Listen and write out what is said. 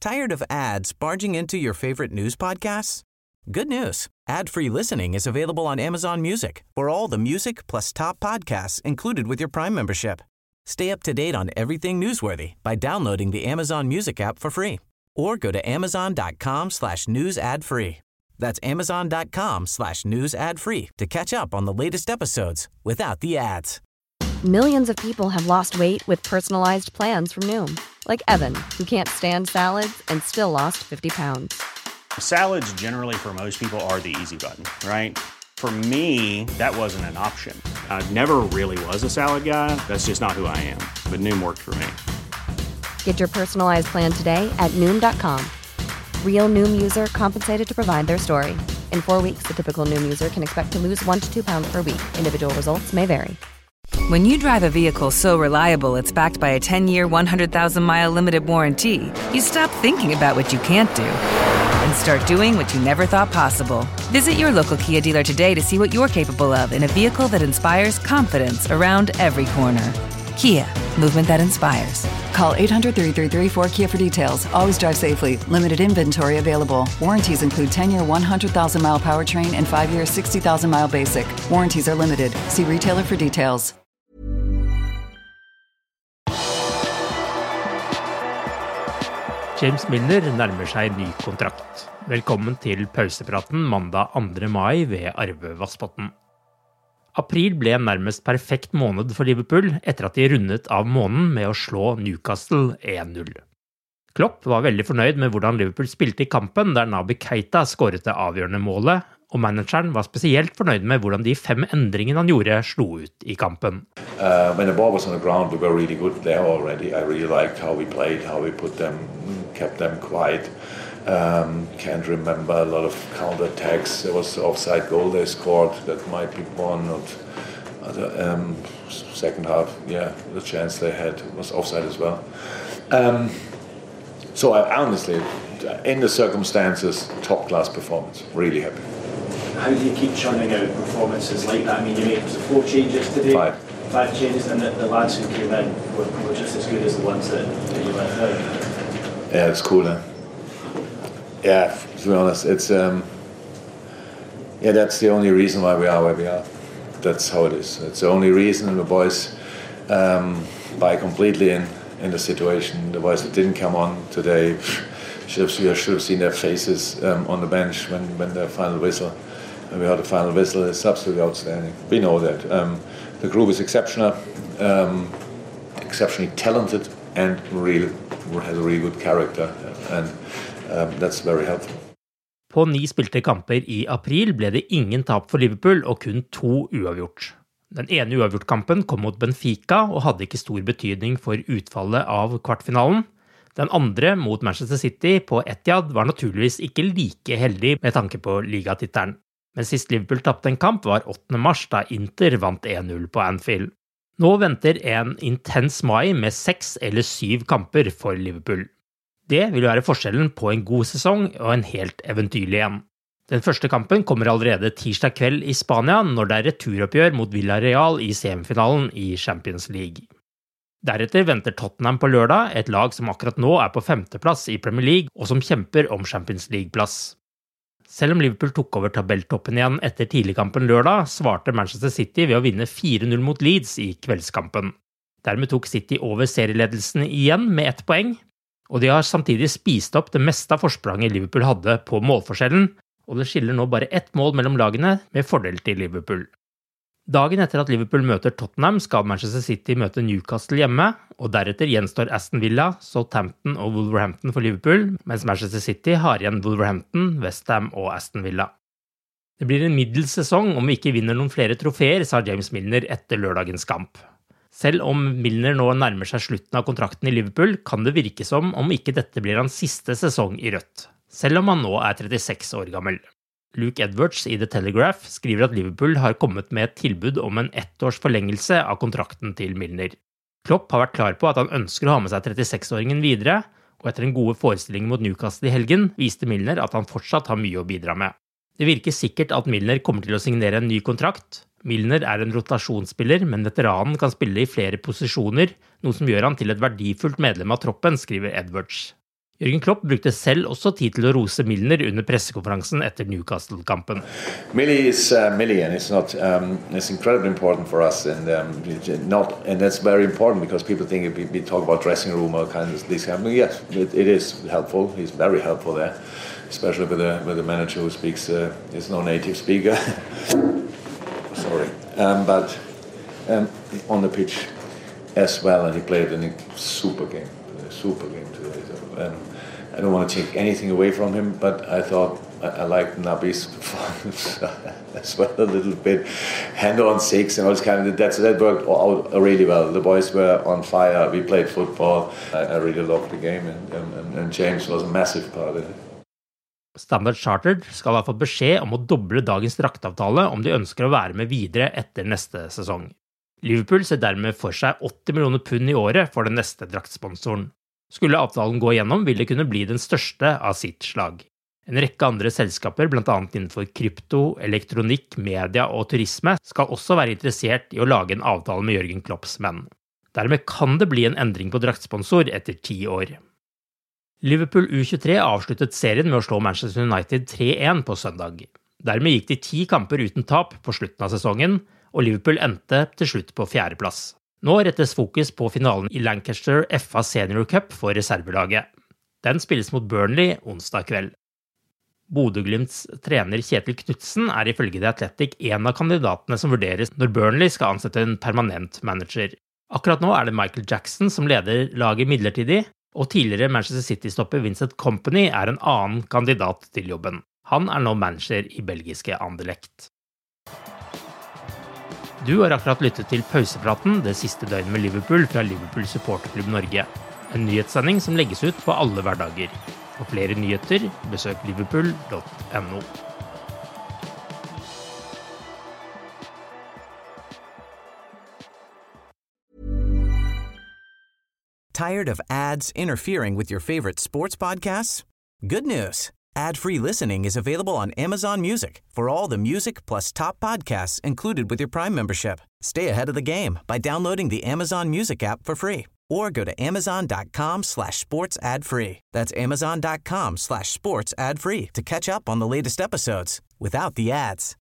Tired of ads barging into your favorite news podcasts? Good news. Ad-free listening is available on Amazon Music for all the music plus top podcasts included with your Prime membership. Stay up to date on everything newsworthy by downloading the Amazon Music app for free or go to amazon.com/news ad free. That's amazon.com/news ad free to catch up on the latest episodes without the ads. Millions of people have lost weight with personalized plans from Noom. Like Evan, who can't stand salads and still lost 50 pounds. Salads generally for most people are the easy button, right? For me, that wasn't an option. I never really was a salad guy. That's just not who I am. But Noom worked for me. Get your personalized plan today at Noom.com. Real Noom user compensated to provide their story. In 4 weeks, the typical Noom user can expect to lose 1 to 2 pounds per week. Individual results may vary. When you drive a vehicle so reliable it's backed by a 10-year, 100,000-mile limited warranty, you stop thinking about what you can't do and start doing what you never thought possible. Visit your local Kia dealer today to see what you're capable of in a vehicle that inspires confidence around every corner. Kia, movement that inspires. Call 800-333-4KIA for details. Always drive safely. Limited inventory available. Warranties include 10-year 100,000-mile powertrain and 5-year 60,000-mile basic. Warranties are limited. See retailer for details. James Milner nærmer seg ny kontrakt. Velkommen til pausepraten mandag 2. mai ved Arve Vassbotn. April ble en nærmest perfekt måned for Liverpool etter at de rundet av måneden med å slå Newcastle 1-0. Klopp var veldig fornøyd med hvordan Liverpool spilte i kampen der Naby Keita skåret det avgjørende målet, og manageren var spesielt fornøyd med hvordan de 5 endringene han gjorde slo ut i kampen. When the ball was on the ground, we were really good there already. I really liked how we played, how we put them, kept them quiet. Can't remember a lot of counter-attacks. There was the offside goal they scored that might be one or second half. Yeah, the chance they had was offside as well. So I honestly, in the circumstances, top-class performance. Really happy. How do you keep churning out performances like that? I mean, you made 4 changes today. 5 changes, and the lads who came in were just as good as the ones that you left out. Yeah, it's cool. Yeah, to be honest, it's that's the only reason why we are where we are. That's how it is. It's the only reason the boys buy completely in the situation. The boys that didn't come on today should have seen their faces on the bench when the final whistle. And we heard the final whistle. It's absolutely outstanding. We know that the group is exceptional, exceptionally talented, and has a really good character, and that's very helpful. På 9 spilte kamper i april ble det ingen tap for Liverpool og kun 2 uavgjort. Den ene uavgjortkampen kom mot Benfica og hadde ikke stor betydning for utfallet av kvartfinalen. Den andre mot Manchester City på Etihad var naturligvis ikke like heldig med tanke på ligatittelen. Men sist Liverpool tappte en kamp var 8. mars da Inter vant 1-0 på Anfield. Nå venter en intens mai med 6 eller 7 kamper for Liverpool. Det vil være forskjellen på en god sesong og en helt eventyrlig en. Den første kampen kommer allerede tirsdag kveld i Spania når det er returoppgjør mot Villarreal i semifinalen i Champions League. Deretter venter Tottenham på lørdag, et lag som akkurat nå er på 5. plass i Premier League og som kjemper om Champions League-plass. Selv om Liverpool tok over tabelltoppen igjen etter tidligkampen lørdag, svarte Manchester City ved å vinne 4-0 mot Leeds i kveldskampen. Dermed tok City over serieledelsen igjen med 1 poeng, og de har samtidig spist opp det meste av forspranget Liverpool hadde på målforskjellen, og det skiller nå bare 1 mål mellom lagene med fordel til Liverpool. Dagen etter at Liverpool møter Tottenham skal Manchester City møte Newcastle hjemme, og deretter gjenstår Aston Villa, Southampton og Wolverhampton for Liverpool, mens Manchester City har igjen Wolverhampton, West Ham og Aston Villa. Det blir en middels sesong om vi ikke vinner noen flere trofeer, sa James Milner etter lørdagens kamp. Selv om Milner nå nærmer seg slutten av kontrakten i Liverpool, kan det virke som om ikke dette blir hans siste sesong i rødt, selv om han nå er 36 år gammel. Luke Edwards i The Telegraph skriver at Liverpool har kommet med et tilbud om en 1-års forlengelse av kontrakten til Milner. Klopp har vært klar på at han ønsker å ha med seg 36-åringen videre, og etter en gode forestilling mot Newcastle i helgen viste Milner at han fortsatt har mye å bidra med. Det virker sikkert at Milner kommer til å signere en ny kontrakt. Milner er en rotasjonsspiller, men veteranen kan spille i flere posisjoner, noe som gjør han til et verdifullt medlem av troppen, skriver Edwards. Jürgen Klopp brukte selv også tid til å rose Milner under pressekonferansen etter Newcastle-kampen. Millie is Millie, and it's incredibly important for us, and that's very important because people think we talk about dressing room or kind of these kind of, yes, it is helpful. He's very helpful there, especially with the manager who speaks is no native speaker. Sorry, but on the pitch as well, and he played a super game today. So, I don't want to take anything away from him, but I thought I liked Naby's performance as well a little bit. Hand on six and all this kind of that worked out really well. The boys were on fire. We played football. I really loved the game, and James was a massive part of it. Standard Chartered skal ha fått beskjed om å doble dagens draktavtale om de ønsker å være med videre etter neste sesong. Liverpool ser dermed for seg 80 millioner pund i året for den neste draktsponsoren. Skulle avtalen gå igjennom, vil det kunne bli den største av sitt slag. En rekke andre selskaper, blant annet innenfor krypto, elektronikk, media og turisme, skal også være interessert i å lage en avtale med Jürgen Klopps menn. Dermed kan det bli en endring på draktsponsor etter 10 år. Liverpool U23 avsluttet serien med å slå Manchester United 3-1 på søndag. Dermed gikk de 10 kamper uten tap på slutten av sesongen, og Liverpool endte til slutt på 4. plass. Nå rettes fokus på finalen i Lancaster FA Senior Cup for reservelaget. Den spilles mot Burnley onsdag kveld. Bodø/Glimts trener Kjetil Knutsen er ifølge The Athletic en av kandidatene som vurderes når Burnley skal ansette en permanent manager. Akkurat nå er det Michael Jackson som leder laget midlertidig, og tidligere Manchester City-stopper Vincent Kompany er en annen kandidat til jobben. Han er nå manager i belgiske Anderlecht. Du har akkurat lyttet til pausepraten det siste døgnet med Liverpool fra Liverpool Supporterklubb Norge. En nyhetssending som legges ut på alle hverdager. For flere nyheter, besøk liverpool.no. Tired of ads interfering with your favorite sports podcasts? Good news. Ad-free listening is available on Amazon Music for all the music plus top podcasts included with your Prime membership. Stay ahead of the game by downloading the Amazon Music app for free or go to amazon.com/sports ad-free. That's amazon.com/sports ad-free to catch up on the latest episodes without the ads.